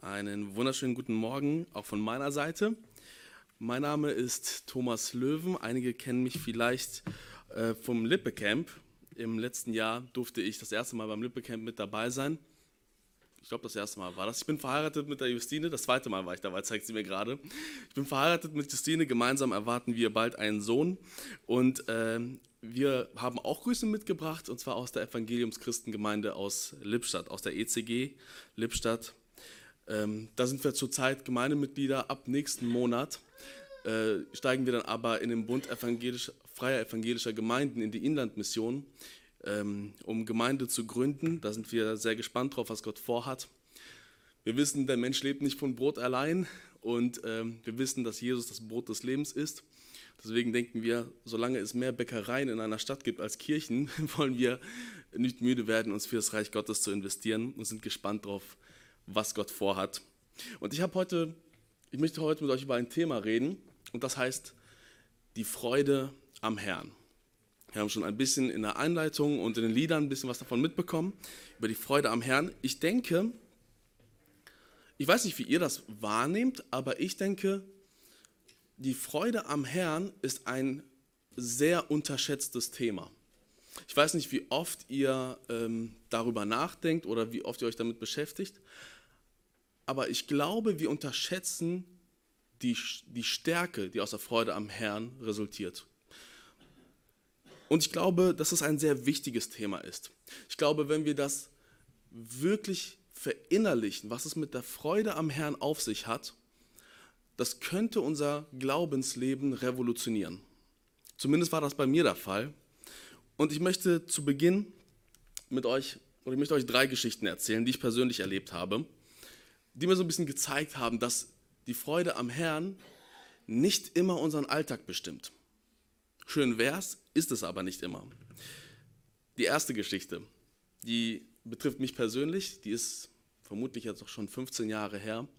Einen wunderschönen guten Morgen, auch von meiner Seite. Mein Name ist Thomas Löwen. Einige kennen mich vielleicht vom Lippe-Camp. Im letzten Jahr durfte ich das erste Mal beim Lippe-Camp mit dabei sein. Ich glaube, das erste Mal war das. Ich bin verheiratet mit der Justine. Das zweite Mal war ich dabei, zeigt sie mir gerade. Ich bin verheiratet mit Justine. Gemeinsam erwarten wir bald einen Sohn. Und wir haben auch Grüße mitgebracht, und zwar aus der Evangeliumschristengemeinde aus Lippstadt, aus der ECG Lippstadt. Da sind wir zurzeit Gemeindemitglieder. Ab nächsten Monat steigen wir dann aber in den Bund freier evangelischer Gemeinden in die Inlandmission, um Gemeinde zu gründen. Da sind wir sehr gespannt drauf, was Gott vorhat. Wir wissen, der Mensch lebt nicht von Brot allein, und wir wissen, dass Jesus das Brot des Lebens ist. Deswegen denken wir, solange es mehr Bäckereien in einer Stadt gibt als Kirchen, wollen wir nicht müde werden, uns für das Reich Gottes zu investieren, und sind gespannt drauf, was Gott vorhat. Und ich möchte heute mit euch über ein Thema reden, und das heißt die Freude am Herrn. Wir haben schon ein bisschen in der Einleitung und in den Liedern ein bisschen was davon mitbekommen, über die Freude am Herrn. Ich weiß nicht, wie ihr das wahrnehmt, aber ich denke, die Freude am Herrn ist ein sehr unterschätztes Thema. Ich weiß nicht, wie oft ihr darüber nachdenkt oder wie oft ihr euch damit beschäftigt, aber ich glaube, wir unterschätzen die Stärke, die aus der Freude am Herrn resultiert. Und ich glaube, dass es ein sehr wichtiges Thema ist. Ich glaube, wenn wir das wirklich verinnerlichen, was es mit der Freude am Herrn auf sich hat, das könnte unser Glaubensleben revolutionieren. Zumindest war das bei mir der Fall. Und ich möchte zu Beginn ich möchte euch 3 Geschichten erzählen, die ich persönlich erlebt habe, die mir so ein bisschen gezeigt haben, dass die Freude am Herrn nicht immer unseren Alltag bestimmt. Schön wär's, ist es aber nicht immer. Die erste Geschichte, die betrifft mich persönlich, die ist vermutlich jetzt auch schon 15 Jahre her.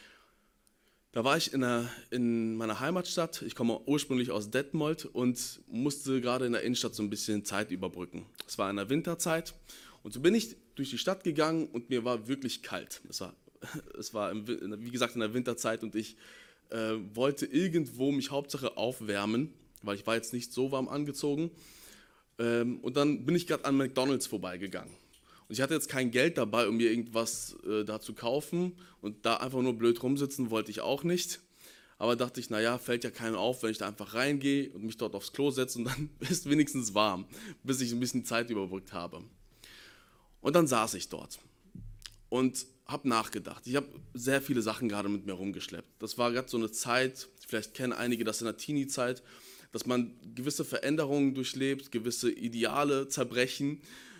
Da war ich in meiner Heimatstadt. Ich komme ursprünglich aus Detmold und musste gerade in der Innenstadt so ein bisschen Zeit überbrücken. Es war in der Winterzeit, und so bin ich durch die Stadt gegangen, und mir war wirklich kalt. Es war wie gesagt in der Winterzeit, und ich wollte irgendwo mich Hauptsache aufwärmen, weil ich war jetzt nicht so warm angezogen. Und dann bin ich gerade an McDonald's vorbeigegangen. Und ich hatte jetzt kein Geld dabei, um mir irgendwas da zu kaufen, und da einfach nur blöd rumsitzen wollte ich auch nicht. Aber dachte ich, naja, fällt ja keinem auf, wenn ich da einfach reingehe und mich dort aufs Klo setze, und dann ist wenigstens warm, bis ich ein bisschen Zeit überbrückt habe. Und dann saß ich dort und habe nachgedacht. Ich habe sehr viele Sachen gerade mit mir rumgeschleppt. Das war gerade so eine Zeit, vielleicht kennen einige das in der Teenie-Zeit, dass man gewisse Veränderungen durchlebt, gewisse Ideale zerbrechen.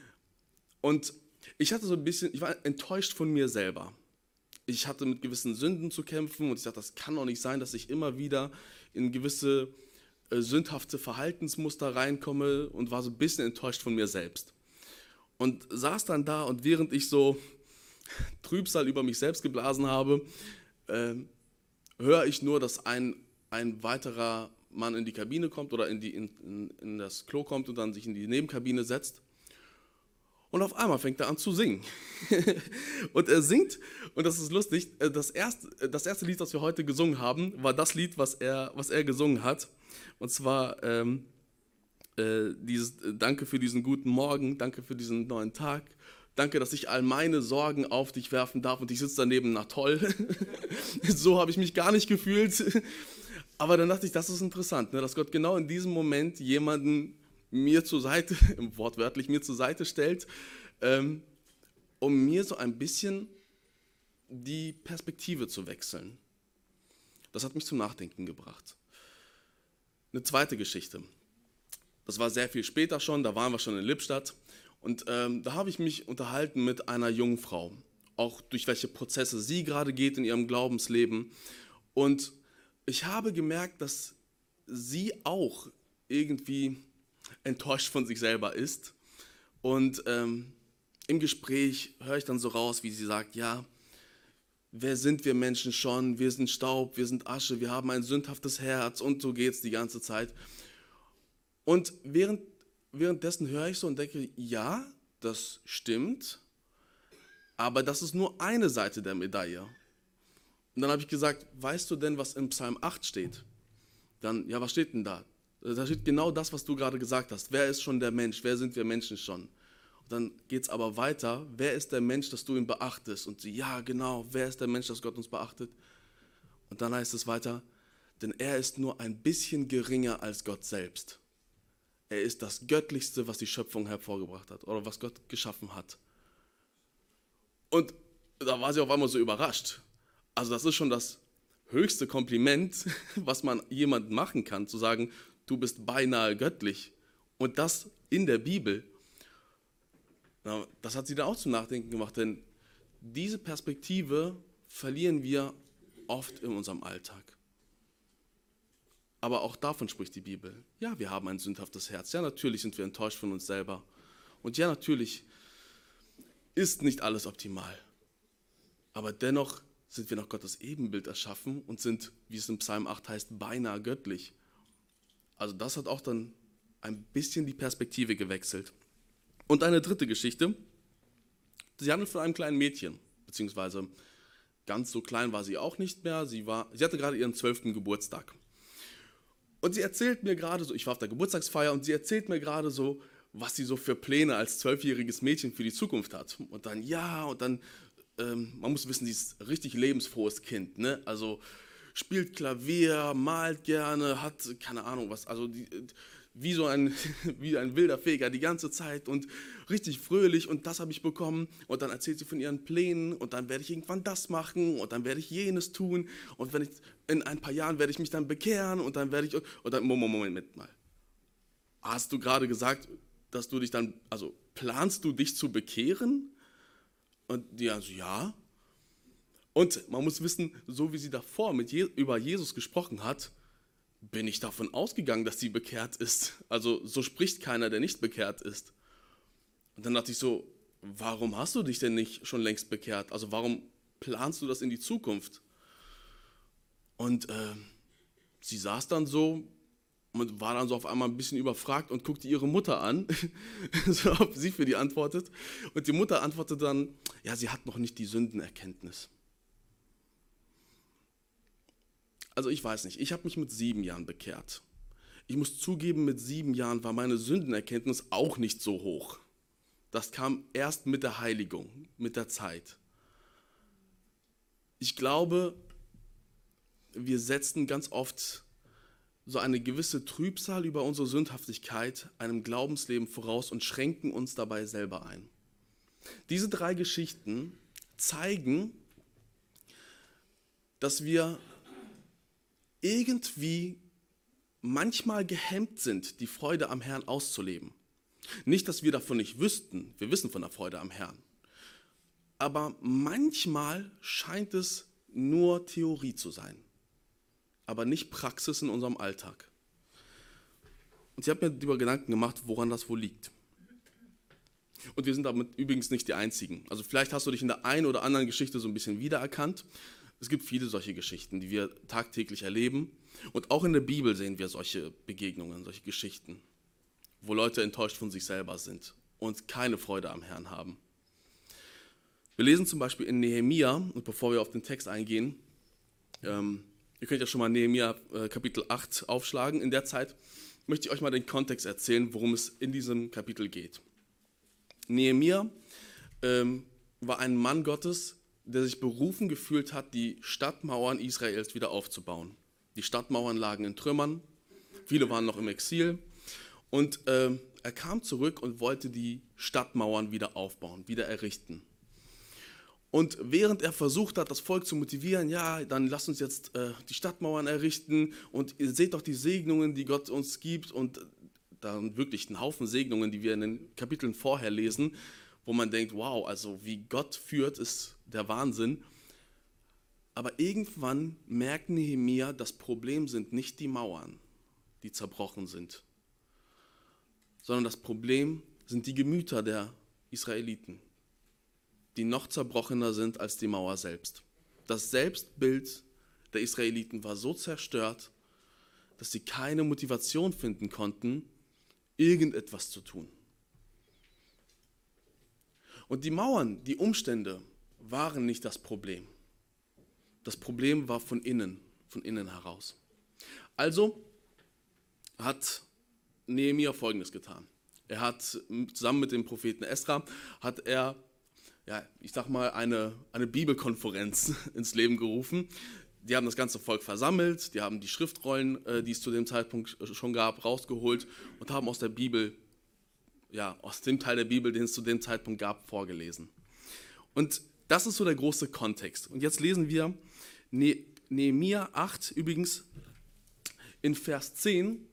Und ich war enttäuscht von mir selber. Ich hatte mit gewissen Sünden zu kämpfen, und ich dachte, das kann doch nicht sein, dass ich immer wieder in gewisse sündhafte Verhaltensmuster reinkomme, und war so ein bisschen enttäuscht von mir selbst. Und saß dann da, und während ich so Trübsal über mich selbst geblasen habe, höre ich nur, dass ein weiterer Mann in die Kabine kommt oder in das Klo kommt und dann sich in die Nebenkabine setzt. Und auf einmal fängt er an zu singen. Und er singt, und das ist lustig, das erste Lied, das wir heute gesungen haben, war das Lied, was er gesungen hat. Und zwar dieses Danke für diesen guten Morgen, danke für diesen neuen Tag, danke, dass ich all meine Sorgen auf dich werfen darf, und ich sitze daneben, na toll. So habe ich mich gar nicht gefühlt. Aber dann dachte ich, das ist interessant, ne, dass Gott genau in diesem Moment jemanden mir zur Seite, wortwörtlich mir zur Seite stellt, um mir so ein bisschen die Perspektive zu wechseln. Das hat mich zum Nachdenken gebracht. Eine zweite Geschichte. Das war sehr viel später schon, da waren wir schon in Lippstadt, und da habe ich mich unterhalten mit einer jungen Frau, auch durch welche Prozesse sie gerade geht in ihrem Glaubensleben. Und ich habe gemerkt, dass sie auch irgendwie enttäuscht von sich selber ist. Und im Gespräch höre ich dann so raus, wie sie sagt, ja, wer sind wir Menschen schon? Wir sind Staub, wir sind Asche, wir haben ein sündhaftes Herz, und so geht es die ganze Zeit. Und währenddessen höre ich so und denke, ja, das stimmt, aber das ist nur eine Seite der Medaille. Und dann habe ich gesagt, weißt du denn, was im Psalm 8 steht? Dann, ja, was steht denn da? Da steht genau das, was du gerade gesagt hast. Wer ist schon der Mensch? Wer sind wir Menschen schon? Und dann geht es aber weiter. Wer ist der Mensch, dass du ihn beachtest? Und sie, ja, genau, wer ist der Mensch, dass Gott uns beachtet? Und dann heißt es weiter, denn er ist nur ein bisschen geringer als Gott selbst. Er ist das Göttlichste, was die Schöpfung hervorgebracht hat oder was Gott geschaffen hat. Und da war sie auf einmal so überrascht. Also das ist schon das höchste Kompliment, was man jemandem machen kann, zu sagen, du bist beinahe göttlich. Und das in der Bibel. Na, das hat sie dann auch zum Nachdenken gemacht, denn diese Perspektive verlieren wir oft in unserem Alltag. Aber auch davon spricht die Bibel. Ja, wir haben ein sündhaftes Herz. Ja, natürlich sind wir enttäuscht von uns selber. Und ja, natürlich ist nicht alles optimal. Aber dennoch sind wir nach Gottes Ebenbild erschaffen und sind, wie es im Psalm 8 heißt, beinahe göttlich. Also das hat auch dann ein bisschen die Perspektive gewechselt. Und eine dritte Geschichte, sie handelt von einem kleinen Mädchen, beziehungsweise ganz so klein war sie auch nicht mehr. Sie hatte gerade ihren 12. Geburtstag. Und sie erzählt mir gerade so, ich war auf der Geburtstagsfeier und sie erzählt mir gerade so, was sie so für Pläne als 12-jähriges Mädchen für die Zukunft hat. Und dann, ja, und dann, man muss wissen, sie ist ein richtig lebensfrohes Kind, ne? Also spielt Klavier, malt gerne, hat keine Ahnung was, also wie wie ein wilder Feger die ganze Zeit und richtig fröhlich und das habe ich bekommen und dann erzählt sie von ihren Plänen und dann werde ich irgendwann das machen und dann werde ich jenes tun und wenn ich in ein paar Jahren werde ich mich dann bekehren und dann werde ich und dann Moment mal. Hast du gerade gesagt, dass du dich dann, also planst du dich zu bekehren? Und die also ja. Und man muss wissen, so wie sie davor über Jesus gesprochen hat, bin ich davon ausgegangen, dass sie bekehrt ist. Also so spricht keiner, der nicht bekehrt ist. Und dann dachte ich so, warum hast du dich denn nicht schon längst bekehrt? Also warum planst du das in die Zukunft? Und sie saß dann so und war dann so auf einmal ein bisschen überfragt und guckte ihre Mutter an, so ob sie für die antwortet. Und die Mutter antwortet dann, ja, sie hat noch nicht die Sündenerkenntnis. Also ich weiß nicht, ich habe mich mit 7 Jahren bekehrt. Ich muss zugeben, mit 7 Jahren war meine Sündenerkenntnis auch nicht so hoch. Das kam erst mit der Heiligung, mit der Zeit. Ich glaube, wir setzen ganz oft so eine gewisse Trübsal über unsere Sündhaftigkeit einem Glaubensleben voraus und schränken uns dabei selber ein. Diese 3 Geschichten zeigen, dass wir irgendwie manchmal gehemmt sind, die Freude am Herrn auszuleben. Nicht, dass wir davon nicht wüssten, wir wissen von der Freude am Herrn. Aber manchmal scheint es nur Theorie zu sein, aber nicht Praxis in unserem Alltag. Und ich habe mir darüber Gedanken gemacht, woran das wohl liegt. Und wir sind damit übrigens nicht die Einzigen. Also vielleicht hast du dich in der einen oder anderen Geschichte so ein bisschen wiedererkannt. Es gibt viele solche Geschichten, die wir tagtäglich erleben. Und auch in der Bibel sehen wir solche Begegnungen, solche Geschichten, wo Leute enttäuscht von sich selber sind und keine Freude am Herrn haben. Wir lesen zum Beispiel in Nehemia, und bevor wir auf den Text eingehen, ihr könnt ja schon mal Nehemia Kapitel 8 aufschlagen. In der Zeit möchte ich euch mal den Kontext erzählen, worum es in diesem Kapitel geht. Nehemia war ein Mann Gottes, der sich berufen gefühlt hat, die Stadtmauern Israels wieder aufzubauen. Die Stadtmauern lagen in Trümmern, viele waren noch im Exil und er kam zurück und wollte die Stadtmauern wieder aufbauen, wieder errichten. Und während er versucht hat, das Volk zu motivieren, ja, dann lasst uns jetzt die Stadtmauern errichten und ihr seht doch die Segnungen, die Gott uns gibt und dann wirklich einen Haufen Segnungen, die wir in den Kapiteln vorher lesen, wo man denkt, wow, also wie Gott führt, ist der Wahnsinn. Aber irgendwann merkt Nehemia, das Problem sind nicht die Mauern, die zerbrochen sind, sondern das Problem sind die Gemüter der Israeliten, die noch zerbrochener sind als die Mauer selbst. Das Selbstbild der Israeliten war so zerstört, dass sie keine Motivation finden konnten, irgendetwas zu tun. Und die Mauern, die Umstände waren nicht das Problem. Das Problem war von innen heraus. Also hat Nehemia Folgendes getan. Er hat zusammen mit dem Propheten Esra, eine Bibelkonferenz ins Leben gerufen. Die haben das ganze Volk versammelt, die haben die Schriftrollen, die es zu dem Zeitpunkt schon gab, rausgeholt und haben aus dem Teil der Bibel, den es zu dem Zeitpunkt gab, vorgelesen. Und das ist so der große Kontext. Und jetzt lesen wir Nehemia 8, übrigens in Vers 10.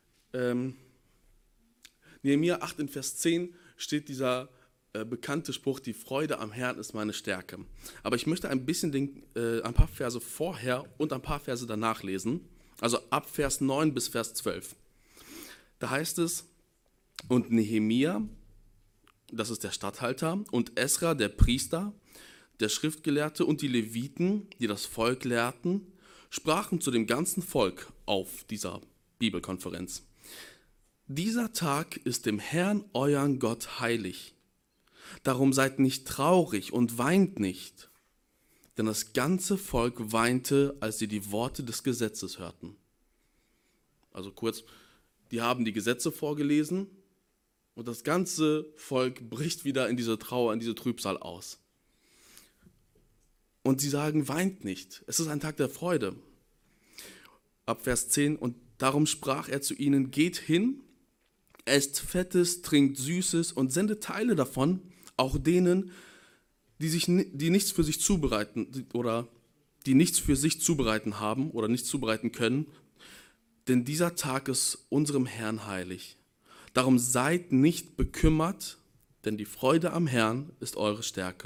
Nehemia 8 in Vers 10 steht dieser bekannte Spruch, die Freude am Herrn ist meine Stärke. Aber ich möchte ein paar Verse vorher und ein paar Verse danach lesen, also ab Vers 9 bis Vers 12. Da heißt es, und Nehemia, das ist der Statthalter, und Esra, der Priester, der Schriftgelehrte und die Leviten, die das Volk lehrten, sprachen zu dem ganzen Volk auf dieser Bibelkonferenz. Dieser Tag ist dem Herrn, euren Gott, heilig. Darum seid nicht traurig und weint nicht. Denn das ganze Volk weinte, als sie die Worte des Gesetzes hörten. Also kurz, die haben die Gesetze vorgelesen und das ganze Volk bricht wieder in diese Trauer, in diese Trübsal aus. Und sie sagen, weint nicht. Es ist ein Tag der Freude. Ab Vers 10, und darum sprach er zu ihnen, geht hin, esst Fettes, trinkt Süßes und sendet Teile davon, auch denen, die nichts für sich zubereiten oder die nichts für sich zubereiten haben oder nichts zubereiten können, denn dieser Tag ist unserem Herrn heilig. Darum seid nicht bekümmert, denn die Freude am Herrn ist eure Stärke.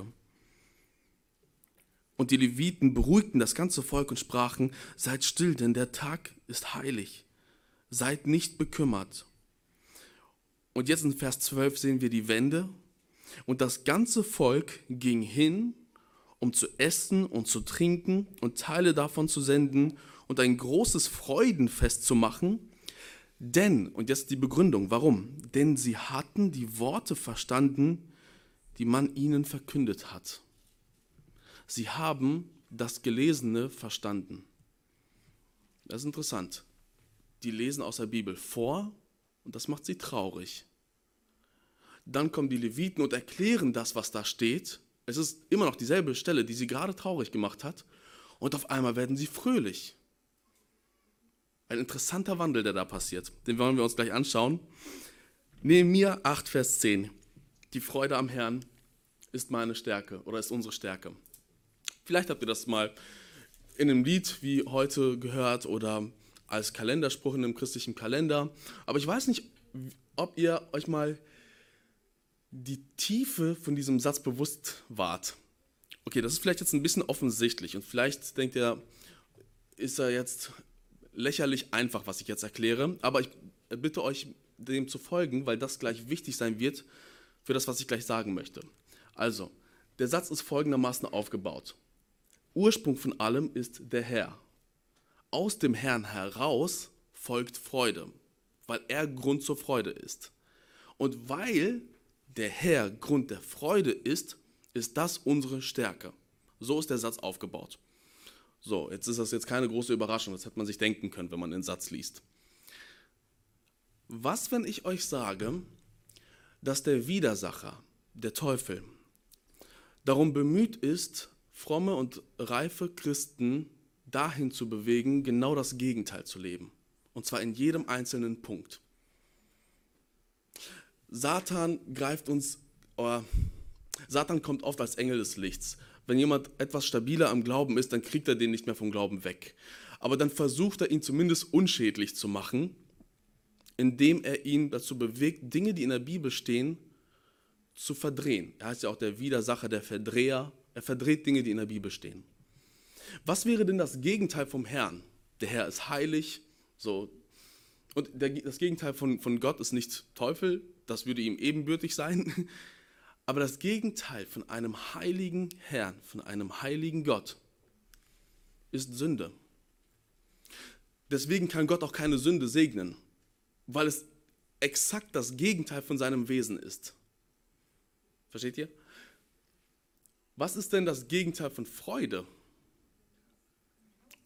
Und die Leviten beruhigten das ganze Volk und sprachen, seid still, denn der Tag ist heilig. Seid nicht bekümmert. Und jetzt in Vers 12 sehen wir die Wende. Und das ganze Volk ging hin, um zu essen und zu trinken und Teile davon zu senden und ein großes Freudenfest zu machen. Denn, und jetzt die Begründung, warum? Denn sie hatten die Worte verstanden, die man ihnen verkündet hat. Sie haben das Gelesene verstanden. Das ist interessant. Die lesen aus der Bibel vor und das macht sie traurig. Dann kommen die Leviten und erklären das, was da steht. Es ist immer noch dieselbe Stelle, die sie gerade traurig gemacht hat. Und auf einmal werden sie fröhlich. Ein interessanter Wandel, der da passiert. Den wollen wir uns gleich anschauen. Nehemia 8, Vers 10. Die Freude am Herrn ist meine Stärke oder ist unsere Stärke. Vielleicht habt ihr das mal in einem Lied wie heute gehört oder als Kalenderspruch in einem christlichen Kalender. Aber ich weiß nicht, ob ihr euch mal die Tiefe von diesem Satz bewusst wart. Okay, das ist vielleicht jetzt ein bisschen offensichtlich und vielleicht denkt ihr, ist er jetzt lächerlich einfach, was ich jetzt erkläre, aber ich bitte euch, dem zu folgen, weil das gleich wichtig sein wird für das, was ich gleich sagen möchte. Also, der Satz ist folgendermaßen aufgebaut. Ursprung von allem ist der Herr. Aus dem Herrn heraus folgt Freude, weil er Grund zur Freude ist. Und weil der Herr Grund der Freude ist, ist das unsere Stärke. So ist der Satz aufgebaut. So, jetzt ist das jetzt keine große Überraschung, das hätte man sich denken können, wenn man den Satz liest. Was, wenn ich euch sage, dass der Widersacher, der Teufel, darum bemüht ist, fromme und reife Christen dahin zu bewegen, genau das Gegenteil zu leben. Und zwar in jedem einzelnen Punkt. Satan kommt oft als Engel des Lichts. Wenn jemand etwas stabiler am Glauben ist, dann kriegt er den nicht mehr vom Glauben weg. Aber dann versucht er ihn zumindest unschädlich zu machen, indem er ihn dazu bewegt, Dinge, die in der Bibel stehen, zu verdrehen. Er heißt ja auch der Widersacher, der Verdreher. Er verdreht Dinge, die in der Bibel stehen. Was wäre denn das Gegenteil vom Herrn? Der Herr ist heilig. So. Und das Gegenteil von Gott ist nicht Teufel. Das würde ihm ebenbürtig sein. Aber das Gegenteil von einem heiligen Herrn, von einem heiligen Gott, ist Sünde. Deswegen kann Gott auch keine Sünde segnen, weil es exakt das Gegenteil von seinem Wesen ist. Versteht ihr? Was ist denn das Gegenteil von Freude?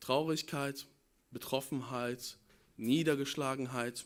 Traurigkeit, Betroffenheit, Niedergeschlagenheit.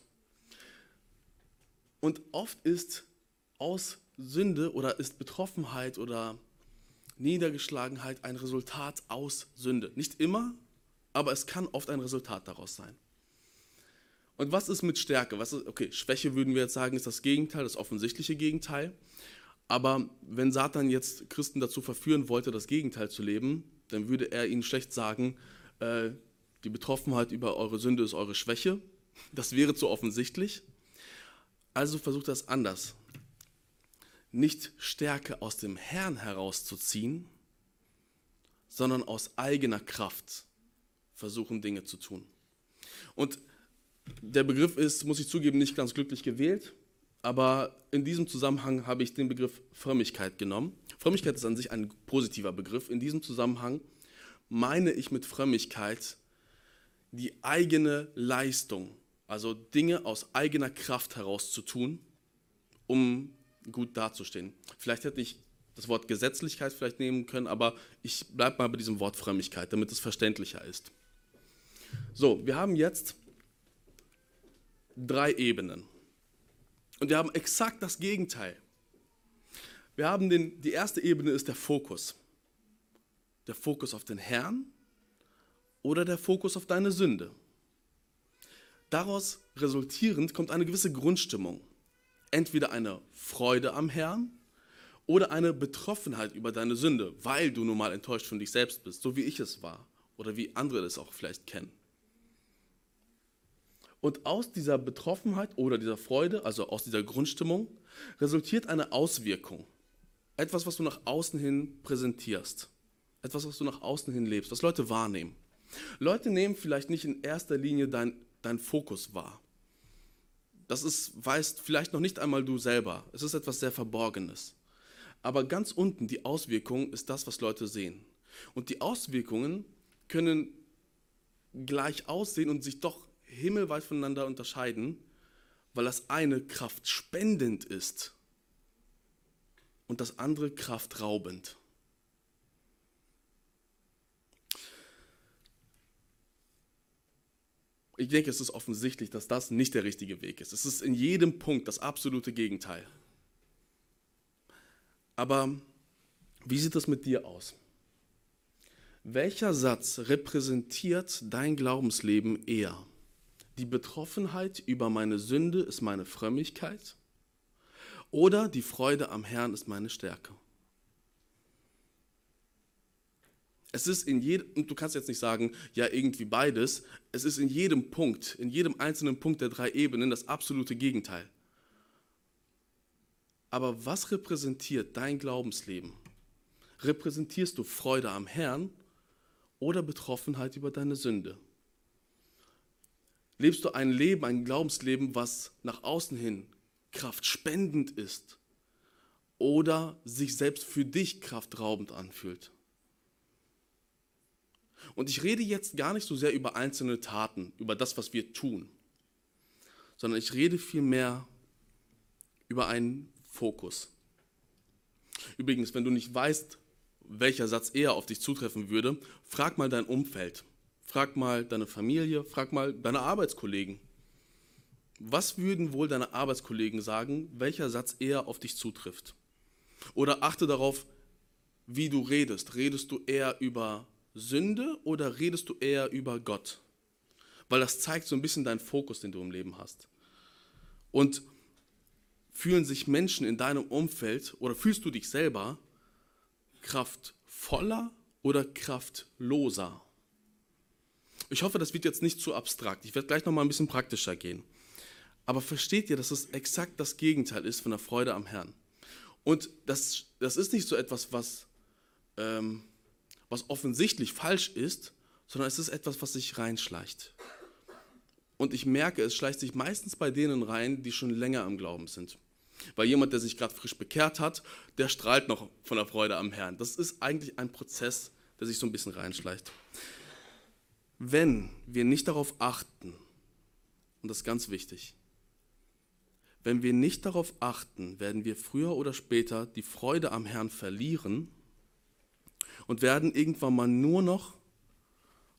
Und oft ist aus Sünde oder ist Betroffenheit oder Niedergeschlagenheit ein Resultat aus Sünde. Nicht immer, aber es kann oft ein Resultat daraus sein. Und was ist mit Stärke? Okay, Schwäche würden wir jetzt sagen, ist das Gegenteil, das offensichtliche Gegenteil. Aber wenn Satan jetzt Christen dazu verführen wollte, das Gegenteil zu leben, dann würde er ihnen schlecht sagen, die Betroffenheit über eure Sünde ist eure Schwäche. Das wäre zu offensichtlich. Also versucht das anders. Nicht Stärke aus dem Herrn herauszuziehen, sondern aus eigener Kraft versuchen, Dinge zu tun. Und der Begriff ist, muss ich zugeben, nicht ganz glücklich gewählt, aber in diesem Zusammenhang habe ich den Begriff Frömmigkeit genommen. Frömmigkeit ist an sich ein positiver Begriff. In diesem Zusammenhang meine ich mit Frömmigkeit die eigene Leistung, also Dinge aus eigener Kraft heraus zu tun, um gut dazustehen. Vielleicht hätte ich das Wort Gesetzlichkeit vielleicht nehmen können, aber ich bleibe mal bei diesem Wort Frömmigkeit, damit es verständlicher ist. So, wir haben jetzt 3 Ebenen und wir haben exakt das Gegenteil. Wir haben die erste Ebene ist der Fokus. Der Fokus auf den Herrn oder der Fokus auf deine Sünde. Daraus resultierend kommt eine gewisse Grundstimmung. Entweder eine Freude am Herrn oder eine Betroffenheit über deine Sünde, weil du nun mal enttäuscht von dich selbst bist, so wie ich es war oder wie andere das auch vielleicht kennen. Und aus dieser Betroffenheit oder dieser Freude, also aus dieser Grundstimmung, resultiert eine Auswirkung. Etwas, was du nach außen hin präsentierst. Etwas, was du nach außen hin lebst, was Leute wahrnehmen. Leute nehmen vielleicht nicht in erster Linie dein Fokus wahr. Weißt vielleicht noch nicht einmal du selber. Es ist etwas sehr Verborgenes. Aber ganz unten die Auswirkung ist das, was Leute sehen. Und die Auswirkungen können gleich aussehen und sich doch himmelweit voneinander unterscheiden, weil das eine kraftspendend ist und das andere kraftraubend. Ich denke, es ist offensichtlich, dass das nicht der richtige Weg ist. Es ist in jedem Punkt das absolute Gegenteil. Aber wie sieht es mit dir aus? Welcher Satz repräsentiert dein Glaubensleben eher? Die Betroffenheit über meine Sünde ist meine Frömmigkeit oder die Freude am Herrn ist meine Stärke? Es ist und du kannst jetzt nicht sagen, ja irgendwie beides, es ist in jedem Punkt, in jedem einzelnen Punkt der 3 Ebenen das absolute Gegenteil. Aber was repräsentiert dein Glaubensleben? Repräsentierst du Freude am Herrn oder Betroffenheit über deine Sünde? Lebst du ein Glaubensleben, was nach außen hin kraftspendend ist oder sich selbst für dich kraftraubend anfühlt? Und ich rede jetzt gar nicht so sehr über einzelne Taten, über das, was wir tun, sondern ich rede vielmehr über einen Fokus. Übrigens, wenn du nicht weißt, welcher Satz eher auf dich zutreffen würde, frag mal dein Umfeld, frag mal deine Familie, frag mal deine Arbeitskollegen. Was würden wohl deine Arbeitskollegen sagen, welcher Satz eher auf dich zutrifft? Oder achte darauf, wie du redest. Redest du eher über Sünde oder redest du eher über Gott? Weil das zeigt so ein bisschen deinen Fokus, den du im Leben hast. Und fühlen sich Menschen in deinem Umfeld oder fühlst du dich selber kraftvoller oder kraftloser? Ich hoffe, das wird jetzt nicht zu abstrakt. Ich werde gleich nochmal ein bisschen praktischer gehen. Aber versteht ihr, dass es exakt das Gegenteil ist von der Freude am Herrn? Und das ist nicht so etwas, was offensichtlich falsch ist, sondern es ist etwas, was sich reinschleicht. Und ich merke, es schleicht sich meistens bei denen rein, die schon länger im Glauben sind. Weil jemand, der sich gerade frisch bekehrt hat, der strahlt noch von der Freude am Herrn. Das ist eigentlich ein Prozess, der sich so ein bisschen reinschleicht. Wenn wir nicht darauf achten, und das ist ganz wichtig, wenn wir nicht darauf achten, werden wir früher oder später die Freude am Herrn verlieren und werden irgendwann mal nur noch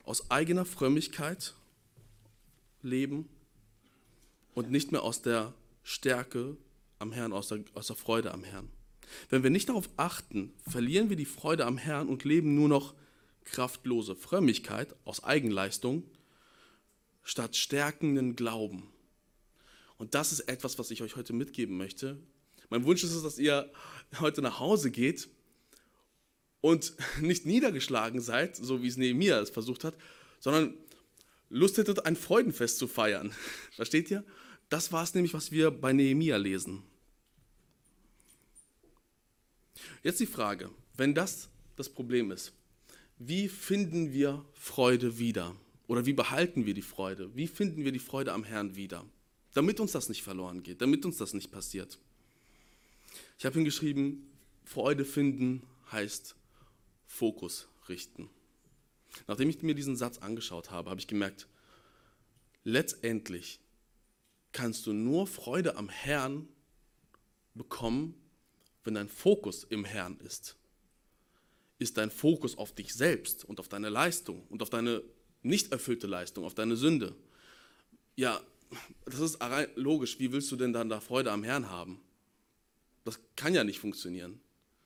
aus eigener Frömmigkeit leben und nicht mehr aus der Stärke am Herrn, aus der Freude am Herrn. Wenn wir nicht darauf achten, verlieren wir die Freude am Herrn und leben nur noch kraftlose Frömmigkeit aus Eigenleistung statt stärkenden Glauben. Und das ist etwas, was ich euch heute mitgeben möchte. Mein Wunsch ist es, dass ihr heute nach Hause geht und nicht niedergeschlagen seid, so wie es Nehemia es versucht hat, sondern Lust hättet, ein Freudenfest zu feiern. Versteht ihr? Das war es nämlich, was wir bei Nehemia lesen. Jetzt die Frage, wenn das das Problem ist, wie finden wir Freude wieder? Oder wie behalten wir die Freude? Wie finden wir die Freude am Herrn wieder? Damit uns das nicht verloren geht, damit uns das nicht passiert. Ich habe hingeschrieben, Freude finden heißt Fokus richten. Nachdem ich mir diesen Satz angeschaut habe, habe ich gemerkt, letztendlich kannst du nur Freude am Herrn bekommen, wenn dein Fokus im Herrn ist. Ist dein Fokus auf dich selbst und auf deine Leistung und auf deine nicht erfüllte Leistung, auf deine Sünde? Ja, das ist logisch. Wie willst du denn dann da Freude am Herrn haben? Das kann ja nicht funktionieren.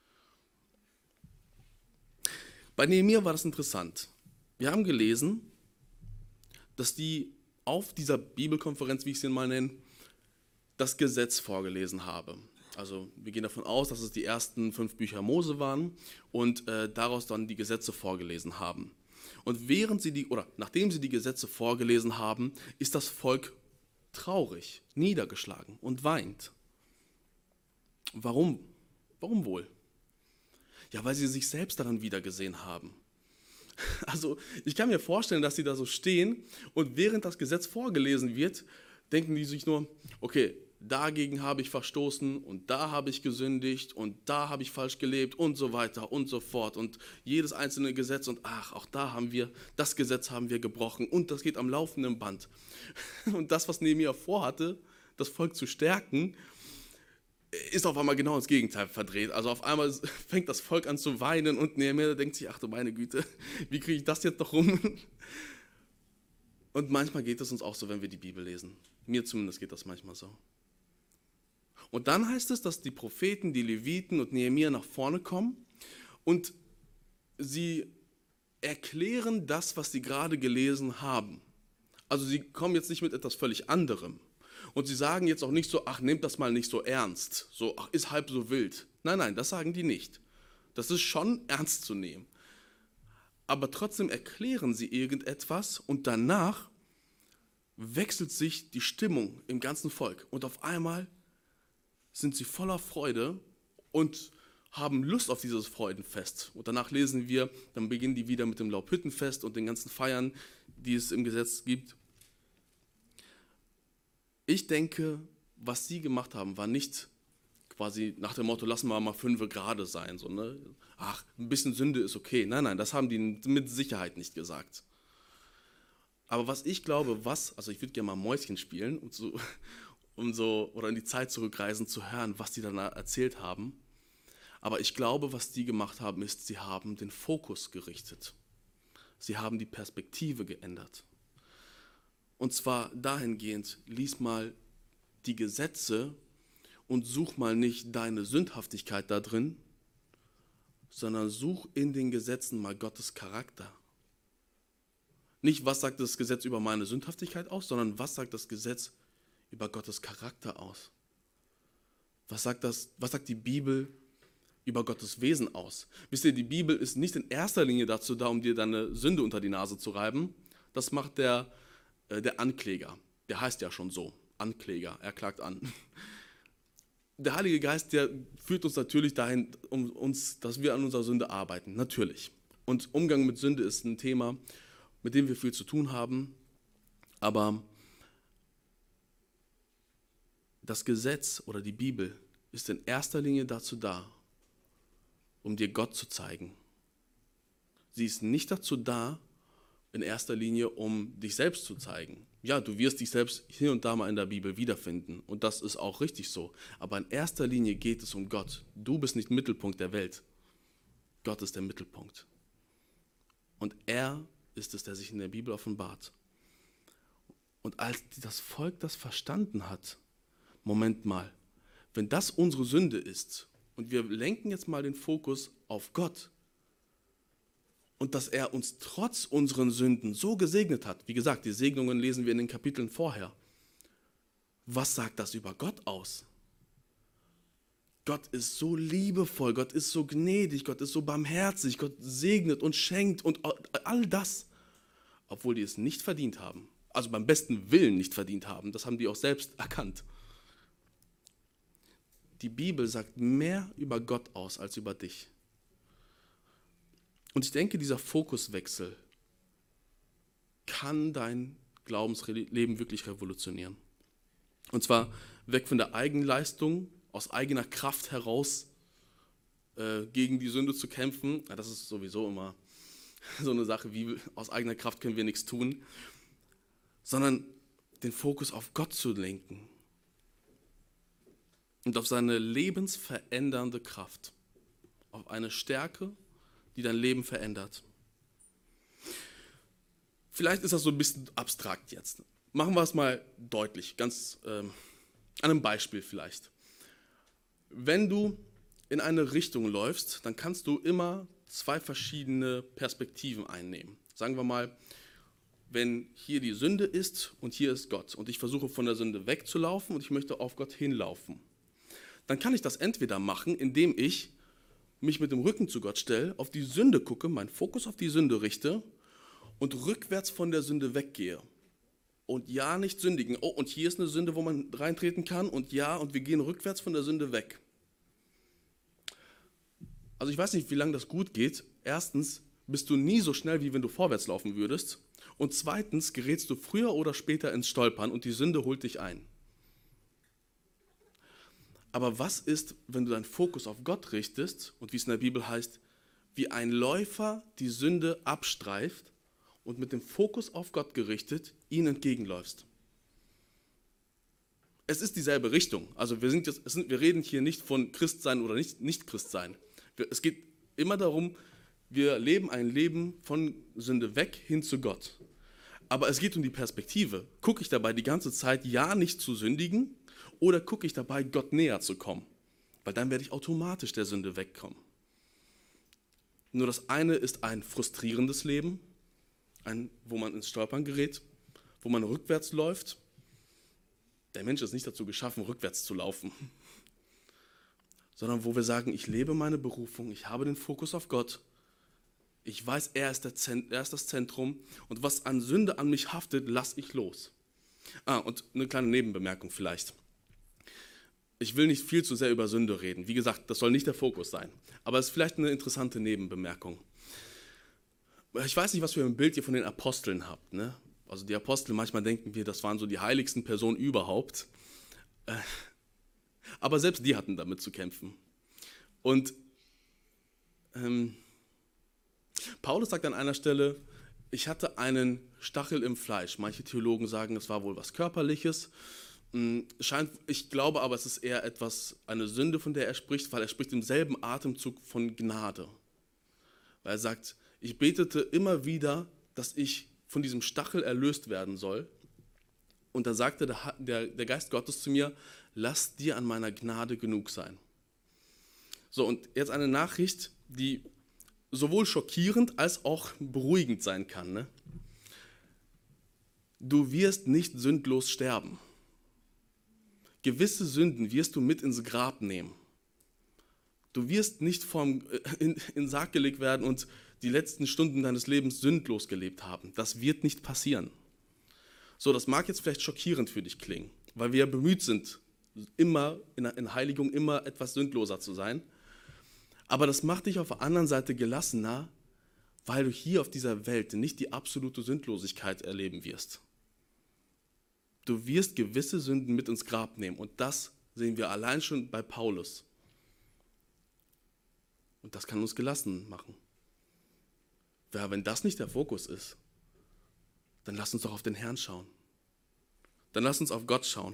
Bei Nehemia war das interessant. Wir haben gelesen, dass die auf dieser Bibelkonferenz, wie ich sie mal nenne, das Gesetz vorgelesen haben. Also wir gehen davon aus, dass es die ersten 5 Bücher Mose waren und daraus dann die Gesetze vorgelesen haben. Und nachdem sie die Gesetze vorgelesen haben, ist das Volk traurig, niedergeschlagen und weint. Warum? Warum wohl? Ja, weil sie sich selbst daran wiedergesehen haben. Also ich kann mir vorstellen, dass sie da so stehen und während das Gesetz vorgelesen wird, denken die sich nur, okay, dagegen habe ich verstoßen und da habe ich gesündigt und da habe ich falsch gelebt und so weiter und so fort und jedes einzelne Gesetz und auch das Gesetz haben wir gebrochen und das geht am laufenden Band. Und das, was Nehemia vorhatte, das Volk zu stärken, ist auf einmal genau ins Gegenteil verdreht. Also auf einmal fängt das Volk an zu weinen und Nehemia denkt sich, ach du meine Güte, wie kriege ich das jetzt noch rum? Und manchmal geht es uns auch so, wenn wir die Bibel lesen. Mir zumindest geht das manchmal so. Und dann heißt es, dass die Propheten, die Leviten und Nehemia nach vorne kommen und sie erklären das, was sie gerade gelesen haben. Also sie kommen jetzt nicht mit etwas völlig anderem. Und sie sagen jetzt auch nicht so, ach, nehmt das mal nicht so ernst, so, ach, ist halb so wild. Nein, das sagen die nicht. Das ist schon ernst zu nehmen. Aber trotzdem erklären sie irgendetwas und danach wechselt sich die Stimmung im ganzen Volk. Und auf einmal sind sie voller Freude und haben Lust auf dieses Freudenfest. Und danach lesen wir, dann beginnen die wieder mit dem Laubhüttenfest und den ganzen Feiern, die es im Gesetz gibt. Ich denke, was sie gemacht haben, war nicht quasi nach dem Motto, lassen wir mal 5 gerade sein. So, ne? Ach, ein bisschen Sünde ist okay. Nein, das haben die mit Sicherheit nicht gesagt. Aber was ich glaube, also ich würde gerne mal Mäuschen spielen, oder in die Zeit zurückreisen, zu hören, was die dann erzählt haben. Aber ich glaube, was die gemacht haben, ist, sie haben den Fokus gerichtet. Sie haben die Perspektive geändert. Und zwar dahingehend, lies mal die Gesetze und such mal nicht deine Sündhaftigkeit da drin, sondern such in den Gesetzen mal Gottes Charakter. Nicht, was sagt das Gesetz über meine Sündhaftigkeit aus, sondern was sagt das Gesetz über Gottes Charakter aus? Was sagt die Bibel über Gottes Wesen aus? Wisst ihr, die Bibel ist nicht in erster Linie dazu da, um dir deine Sünde unter die Nase zu reiben. Das macht der Ankläger. Der heißt ja schon so, Ankläger, er klagt an. Der Heilige Geist, der führt uns natürlich dahin, dass wir an unserer Sünde arbeiten, natürlich. Und Umgang mit Sünde ist ein Thema, mit dem wir viel zu tun haben, aber das Gesetz oder die Bibel ist in erster Linie dazu da, um dir Gott zu zeigen. Sie ist nicht dazu da, in erster Linie, um dich selbst zu zeigen. Ja, du wirst dich selbst hier und da mal in der Bibel wiederfinden und das ist auch richtig so. Aber in erster Linie geht es um Gott. Du bist nicht Mittelpunkt der Welt. Gott ist der Mittelpunkt. Und er ist es, der sich in der Bibel offenbart. Und als das Volk das verstanden hat, Moment mal, wenn das unsere Sünde ist und wir lenken jetzt mal den Fokus auf Gott und dass er uns trotz unseren Sünden so gesegnet hat, wie gesagt, die Segnungen lesen wir in den Kapiteln vorher, was sagt das über Gott aus? Gott ist so liebevoll, Gott ist so gnädig, Gott ist so barmherzig, Gott segnet und schenkt und all das, obwohl die es nicht verdient haben. Also beim besten Willen nicht verdient haben, das haben die auch selbst erkannt. Die Bibel sagt mehr über Gott aus als über dich. Und ich denke, dieser Fokuswechsel kann dein Glaubensleben wirklich revolutionieren. Und zwar weg von der Eigenleistung, aus eigener Kraft heraus gegen die Sünde zu kämpfen. Ja, das ist sowieso immer so eine Sache, wie aus eigener Kraft können wir nichts tun, sondern den Fokus auf Gott zu lenken und auf seine lebensverändernde Kraft, auf eine Stärke, die dein Leben verändert. Vielleicht ist das so ein bisschen abstrakt jetzt. Machen wir es mal deutlich, ganz an einem Beispiel vielleicht. Wenn du in eine Richtung läufst, dann kannst du immer zwei verschiedene Perspektiven einnehmen. Sagen wir mal, wenn hier die Sünde ist und hier ist Gott und ich versuche von der Sünde wegzulaufen und ich möchte auf Gott hinlaufen, dann kann ich das entweder machen, indem ich mich mit dem Rücken zu Gott stelle, auf die Sünde gucke, meinen Fokus auf die Sünde richte und rückwärts von der Sünde weggehe. Und ja, nicht sündigen. Oh, und hier ist eine Sünde, wo man reintreten kann. Und ja, und wir gehen rückwärts von der Sünde weg. Also ich weiß nicht, wie lange das gut geht. Erstens bist du nie so schnell, wie wenn du vorwärts laufen würdest. Und zweitens gerätst du früher oder später ins Stolpern und die Sünde holt dich ein. Aber was ist, wenn du deinen Fokus auf Gott richtest und wie es in der Bibel heißt, wie ein Läufer die Sünde abstreift und mit dem Fokus auf Gott gerichtet ihnen entgegenläufst? Es ist dieselbe Richtung. Also wir reden hier nicht von Christsein oder nicht Christsein. Es geht immer darum, wir leben ein Leben von Sünde weg hin zu Gott. Aber es geht um die Perspektive. Gucke ich dabei die ganze Zeit, ja, nicht zu sündigen, oder gucke ich dabei, Gott näher zu kommen? Weil dann werde ich automatisch der Sünde wegkommen. Nur das eine ist ein frustrierendes Leben, wo man ins Stolpern gerät, wo man rückwärts läuft. Der Mensch ist nicht dazu geschaffen, rückwärts zu laufen, sondern wo wir sagen, ich lebe meine Berufung, ich habe den Fokus auf Gott, ich weiß, er ist das Zentrum und was an Sünde an mich haftet, lasse ich los. Und eine kleine Nebenbemerkung vielleicht. Ich will nicht viel zu sehr über Sünde reden. Wie gesagt, das soll nicht der Fokus sein. Aber es ist vielleicht eine interessante Nebenbemerkung. Ich weiß nicht, was für ein Bild ihr von den Aposteln habt. Ne? Also die Apostel, manchmal denken wir, das waren so die heiligsten Personen überhaupt. Aber selbst die hatten damit zu kämpfen. Und Paulus sagt an einer Stelle, ich hatte einen Stachel im Fleisch. Manche Theologen sagen, es war wohl was Körperliches. Ich glaube aber, es ist eher eine Sünde, von der er spricht, weil er spricht im selben Atemzug von Gnade. Weil er sagt, ich betete immer wieder, dass ich von diesem Stachel erlöst werden soll. Und da sagte der Geist Gottes zu mir, lass dir an meiner Gnade genug sein. So, und jetzt eine Nachricht, die sowohl schockierend als auch beruhigend sein kann. Ne? Du wirst nicht sündlos sterben. Gewisse Sünden wirst du mit ins Grab nehmen. Du wirst nicht in den Sarg gelegt werden und die letzten Stunden deines Lebens sündlos gelebt haben. Das wird nicht passieren. So, das mag jetzt vielleicht schockierend für dich klingen, weil wir ja bemüht sind, immer in Heiligung immer etwas sündloser zu sein. Aber das macht dich auf der anderen Seite gelassener, weil du hier auf dieser Welt nicht die absolute Sündlosigkeit erleben wirst. Du wirst gewisse Sünden mit ins Grab nehmen und das sehen wir allein schon bei Paulus. Und das kann uns gelassen machen. Ja, wenn das nicht der Fokus ist, dann lass uns doch auf den Herrn schauen. Dann lass uns auf Gott schauen.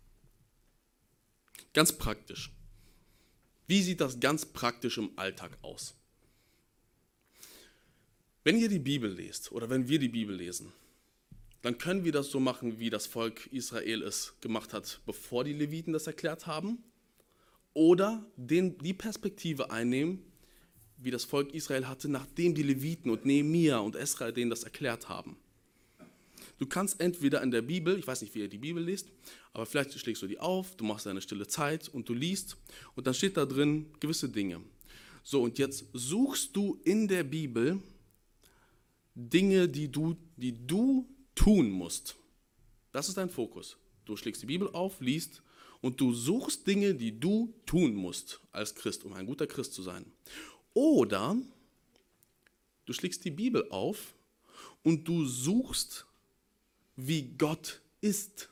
Ganz praktisch. Wie sieht das ganz praktisch im Alltag aus? Wenn ihr die Bibel lest oder wenn wir die Bibel lesen, dann können wir das so machen, wie das Volk Israel es gemacht hat, bevor die Leviten das erklärt haben, oder die Perspektive einnehmen, wie das Volk Israel hatte, nachdem die Leviten und Nehemia und Esra denen das erklärt haben. Du kannst entweder in der Bibel, ich weiß nicht, wie ihr die Bibel liest, aber vielleicht schlägst du die auf, du machst eine stille Zeit und du liest und dann steht da drin gewisse Dinge. So, und jetzt suchst du in der Bibel Dinge, die du tun musst. Das ist dein Fokus. Du schlägst die Bibel auf, liest und du suchst Dinge, die du tun musst als Christ, um ein guter Christ zu sein. Oder du schlägst die Bibel auf und du suchst, wie Gott ist.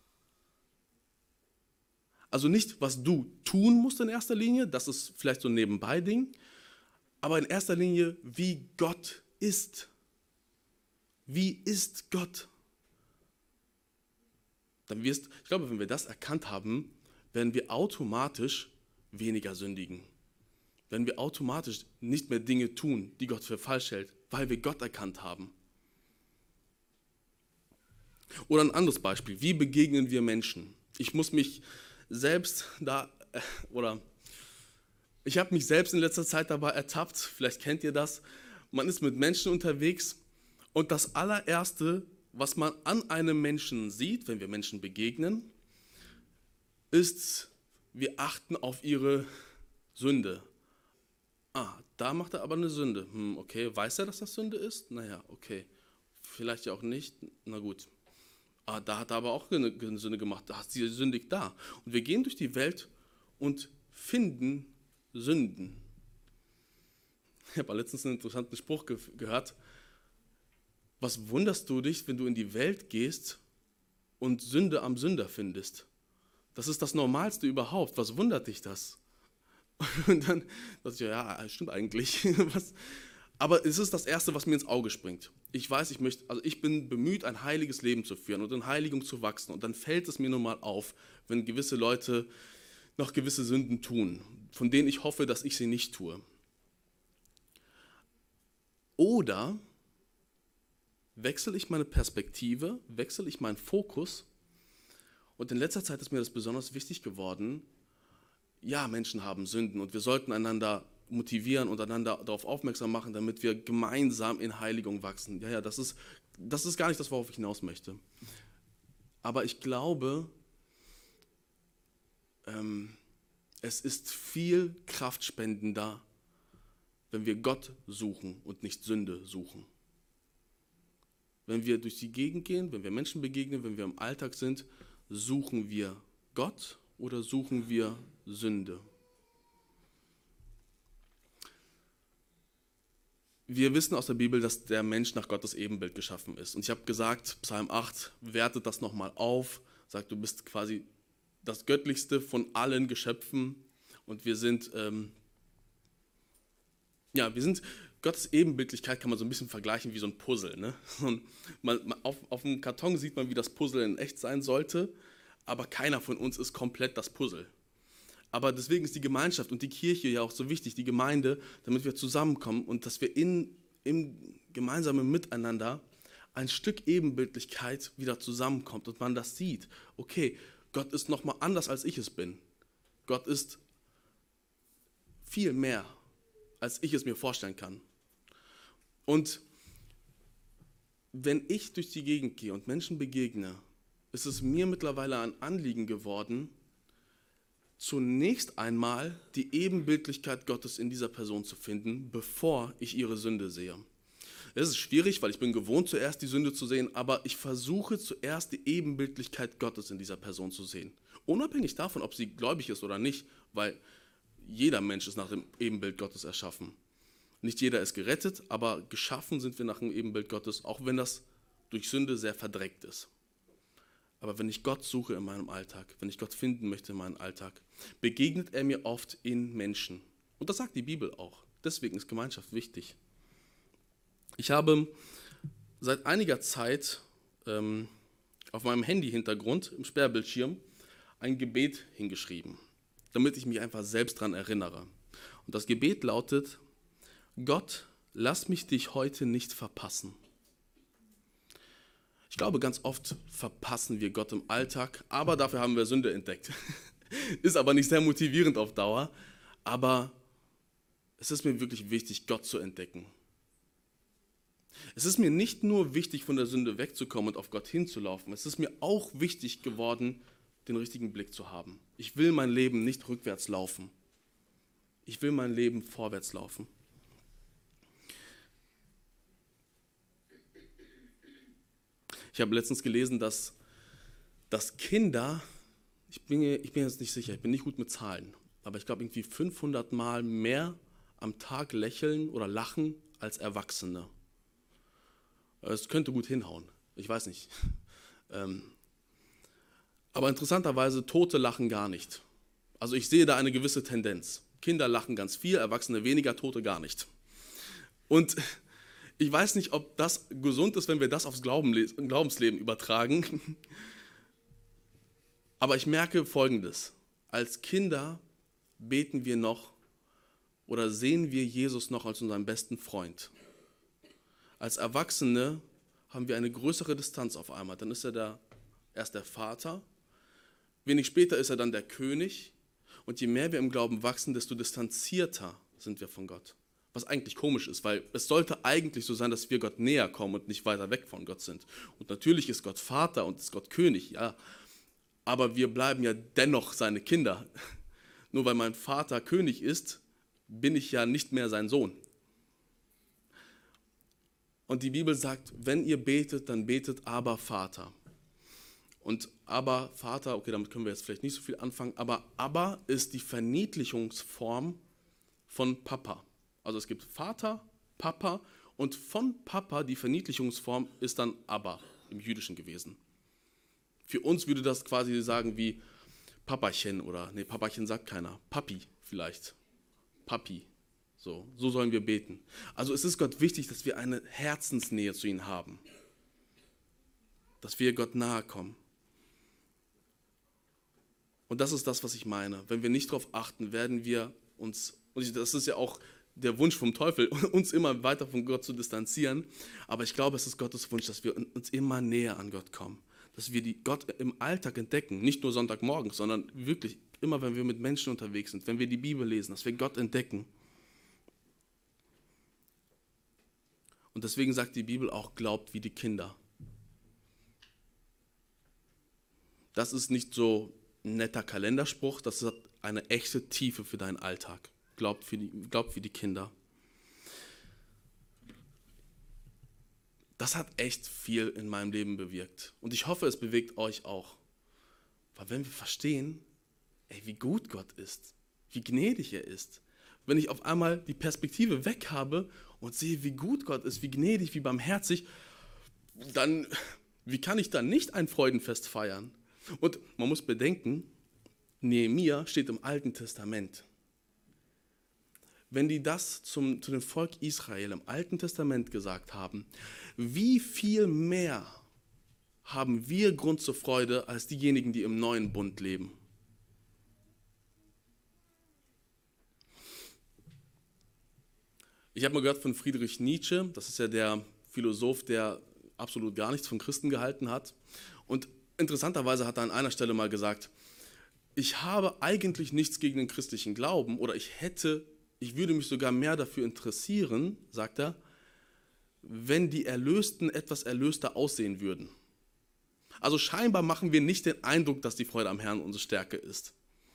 Also nicht, was du tun musst in erster Linie, das ist vielleicht so ein Nebenbei-Ding, aber in erster Linie, wie Gott ist. Wie ist Gott? Ich glaube, wenn wir das erkannt haben, werden wir automatisch weniger sündigen. Werden wir automatisch nicht mehr Dinge tun, die Gott für falsch hält, weil wir Gott erkannt haben. Oder ein anderes Beispiel, wie begegnen wir Menschen? Ich muss mich selbst ich habe mich selbst in letzter Zeit dabei ertappt, vielleicht kennt ihr das, man ist mit Menschen unterwegs und das allererste, was man an einem Menschen sieht, wenn wir Menschen begegnen, ist, wir achten auf ihre Sünde. Da macht er aber eine Sünde. Okay, weiß er, dass das Sünde ist? Naja, okay, vielleicht ja auch nicht, na gut. Da hat er aber auch eine Sünde gemacht, da hat sie sündig da. Und wir gehen durch die Welt und finden Sünden. Ich habe letztens einen interessanten Spruch gehört. Was wunderst du dich, wenn du in die Welt gehst und Sünde am Sünder findest? Das ist das Normalste überhaupt. Was wundert dich das? Und dann dachte ich, ja, stimmt eigentlich. Aber es ist das Erste, was mir ins Auge springt. Ich weiß, ich bin bemüht, ein heiliges Leben zu führen und in Heiligung zu wachsen. Und dann fällt es mir nun mal auf, wenn gewisse Leute noch gewisse Sünden tun, von denen ich hoffe, dass ich sie nicht tue. Oder wechsle ich meine Perspektive, wechsle ich meinen Fokus. Und in letzter Zeit ist mir das besonders wichtig geworden. Ja, Menschen haben Sünden und wir sollten einander motivieren und einander darauf aufmerksam machen, damit wir gemeinsam in Heiligung wachsen. Ja, das ist gar nicht das, worauf ich hinaus möchte. Aber ich glaube, es ist viel kraftspendender, wenn wir Gott suchen und nicht Sünde suchen. Wenn wir durch die Gegend gehen, wenn wir Menschen begegnen, wenn wir im Alltag sind, suchen wir Gott oder suchen wir Sünde? Wir wissen aus der Bibel, dass der Mensch nach Gottes Ebenbild geschaffen ist. Und ich habe gesagt, Psalm 8 wertet das nochmal auf, sagt, du bist quasi das Göttlichste von allen Geschöpfen und wir sind Gottes Ebenbildlichkeit kann man so ein bisschen vergleichen wie so ein Puzzle. Ne? Auf dem Karton sieht man, wie das Puzzle in echt sein sollte, aber keiner von uns ist komplett das Puzzle. Aber deswegen ist die Gemeinschaft und die Kirche ja auch so wichtig, die Gemeinde, damit wir zusammenkommen und dass wir im gemeinsamen Miteinander ein Stück Ebenbildlichkeit wieder zusammenkommt und man das sieht. Okay, Gott ist nochmal anders, als ich es bin. Gott ist viel mehr, als ich es mir vorstellen kann. Und wenn ich durch die Gegend gehe und Menschen begegne, ist es mir mittlerweile ein Anliegen geworden, zunächst einmal die Ebenbildlichkeit Gottes in dieser Person zu finden, bevor ich ihre Sünde sehe. Es ist schwierig, weil ich bin gewohnt, zuerst die Sünde zu sehen, aber ich versuche zuerst die Ebenbildlichkeit Gottes in dieser Person zu sehen. Unabhängig davon, ob sie gläubig ist oder nicht, weil jeder Mensch ist nach dem Ebenbild Gottes erschaffen. Nicht jeder ist gerettet, aber geschaffen sind wir nach dem Ebenbild Gottes, auch wenn das durch Sünde sehr verdreckt ist. Aber wenn ich Gott suche in meinem Alltag, wenn ich Gott finden möchte in meinem Alltag, begegnet er mir oft in Menschen. Und das sagt die Bibel auch. Deswegen ist Gemeinschaft wichtig. Ich habe seit einiger Zeit auf meinem Handy-Hintergrund, im Sperrbildschirm, ein Gebet hingeschrieben, damit ich mich einfach selbst daran erinnere. Und das Gebet lautet: Gott, lass mich dich heute nicht verpassen. Ich glaube, ganz oft verpassen wir Gott im Alltag, aber dafür haben wir Sünde entdeckt. Ist aber nicht sehr motivierend auf Dauer, aber es ist mir wirklich wichtig, Gott zu entdecken. Es ist mir nicht nur wichtig, von der Sünde wegzukommen und auf Gott hinzulaufen, es ist mir auch wichtig geworden, den richtigen Blick zu haben. Ich will mein Leben nicht rückwärts laufen. Ich will mein Leben vorwärts laufen. Ich habe letztens gelesen, dass Kinder, ich bin jetzt nicht sicher, ich bin nicht gut mit Zahlen, aber ich glaube irgendwie 500 Mal mehr am Tag lächeln oder lachen als Erwachsene. Es könnte gut hinhauen, ich weiß nicht. Aber interessanterweise, Tote lachen gar nicht. Also ich sehe da eine gewisse Tendenz. Kinder lachen ganz viel, Erwachsene weniger, Tote gar nicht. Und ich weiß nicht, ob das gesund ist, wenn wir das aufs Glaubensleben übertragen. Aber ich merke Folgendes. Als Kinder beten wir noch oder sehen wir Jesus noch als unseren besten Freund. Als Erwachsene haben wir eine größere Distanz auf einmal. Dann ist er erst der Vater, wenig später ist er dann der König. Und je mehr wir im Glauben wachsen, desto distanzierter sind wir von Gott. Was eigentlich komisch ist, weil es sollte eigentlich so sein, dass wir Gott näher kommen und nicht weiter weg von Gott sind. Und natürlich ist Gott Vater und ist Gott König, ja. Aber wir bleiben ja dennoch seine Kinder. Nur weil mein Vater König ist, bin ich ja nicht mehr sein Sohn. Und die Bibel sagt, wenn ihr betet, dann betet aber Vater. Und aber Vater, okay, damit können wir jetzt vielleicht nicht so viel anfangen, aber ist die Verniedlichungsform von Papa. Also es gibt Vater, Papa und von Papa die Verniedlichungsform ist dann aber im Jüdischen gewesen. Für uns würde das quasi sagen wie Papachen oder, nee, Papachen sagt keiner, Papi vielleicht, Papi, so sollen wir beten. Also es ist Gott wichtig, dass wir eine Herzensnähe zu ihm haben, dass wir Gott nahe kommen. Und das ist das, was ich meine. Wenn wir nicht darauf achten, werden wir uns, und das ist ja auch der Wunsch vom Teufel, uns immer weiter von Gott zu distanzieren. Aber ich glaube, es ist Gottes Wunsch, dass wir uns immer näher an Gott kommen. Dass wir Gott im Alltag entdecken, nicht nur Sonntagmorgens, sondern wirklich immer, wenn wir mit Menschen unterwegs sind, wenn wir die Bibel lesen, dass wir Gott entdecken. Und deswegen sagt die Bibel auch, glaubt wie die Kinder. Das ist nicht so ein netter Kalenderspruch, das hat eine echte Tiefe für deinen Alltag. Glaubt wie die Kinder. Das hat echt viel in meinem Leben bewirkt. Und ich hoffe, es bewegt euch auch. Weil wenn wir verstehen, wie gut Gott ist, wie gnädig er ist, wenn ich auf einmal die Perspektive weg habe und sehe, wie gut Gott ist, wie gnädig, wie barmherzig, dann, wie kann ich dann nicht ein Freudenfest feiern? Und man muss bedenken, Nehemia steht im Alten Testament. Wenn die das zu dem Volk Israel im Alten Testament gesagt haben, wie viel mehr haben wir Grund zur Freude als diejenigen, die im neuen Bund leben? Ich habe mal gehört von Friedrich Nietzsche, das ist ja der Philosoph, der absolut gar nichts von Christen gehalten hat. Und interessanterweise hat er an einer Stelle mal gesagt, ich habe eigentlich nichts gegen den christlichen Glauben oder ich würde mich sogar mehr dafür interessieren, sagt er, wenn die Erlösten etwas erlöster aussehen würden. Also scheinbar machen wir nicht den Eindruck, dass die Freude am Herrn unsere Stärke ist.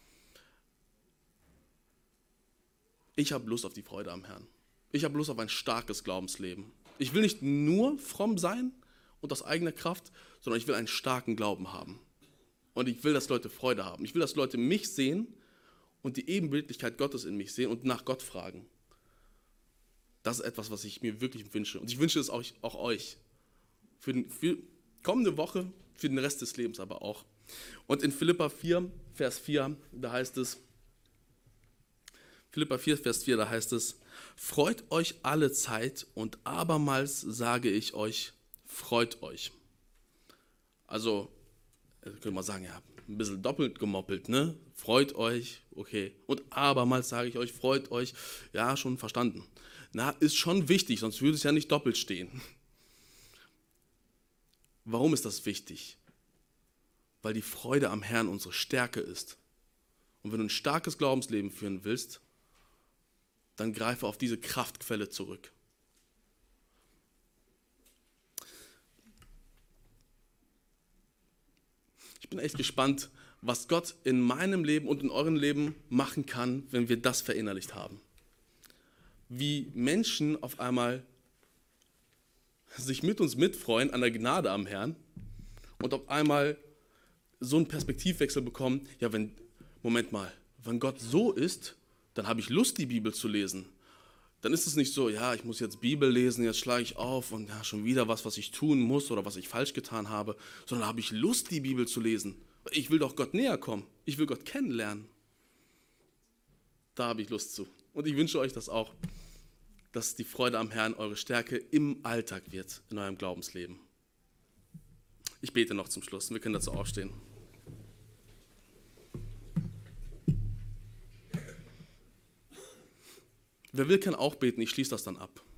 Ich habe Lust auf die Freude am Herrn. Ich habe Lust auf ein starkes Glaubensleben. Ich will nicht nur fromm sein und aus eigener Kraft, sondern ich will einen starken Glauben haben. Und ich will, dass Leute Freude haben. Ich will, dass Leute mich sehen und die Ebenbildlichkeit Gottes in mich sehen und nach Gott fragen. Das ist etwas, was ich mir wirklich wünsche. Und ich wünsche es auch euch. Für kommende Woche, für den Rest des Lebens aber auch. Und in Philipper 4, Vers 4, da heißt es, freut euch alle Zeit und abermals sage ich euch, freut euch. Also, könnte man sagen, ja, ein bisschen doppelt gemoppelt, ne? Freut euch, okay. Und abermals sage ich euch, freut euch, ja, schon verstanden. Na, ist schon wichtig, sonst würde es ja nicht doppelt stehen. Warum ist das wichtig? Weil die Freude am Herrn unsere Stärke ist. Und wenn du ein starkes Glaubensleben führen willst, dann greife auf diese Kraftquelle zurück. Ich bin echt gespannt, was Gott in meinem Leben und in eurem Leben machen kann, wenn wir das verinnerlicht haben. Wie Menschen auf einmal sich mit uns mitfreuen an der Gnade am Herrn und auf einmal so einen Perspektivwechsel bekommen, ja, Moment mal, wenn Gott so ist, dann habe ich Lust, die Bibel zu lesen. Dann ist es nicht so, ja, ich muss jetzt Bibel lesen, jetzt schlage ich auf und ja, schon wieder was ich tun muss oder was ich falsch getan habe, sondern habe ich Lust, die Bibel zu lesen. Ich will doch Gott näher kommen. Ich will Gott kennenlernen. Da habe ich Lust zu. Und ich wünsche euch das auch, dass die Freude am Herrn eure Stärke im Alltag wird, in eurem Glaubensleben. Ich bete noch zum Schluss. Wir können dazu aufstehen. Wer will, kann auch beten. Ich schließe das dann ab.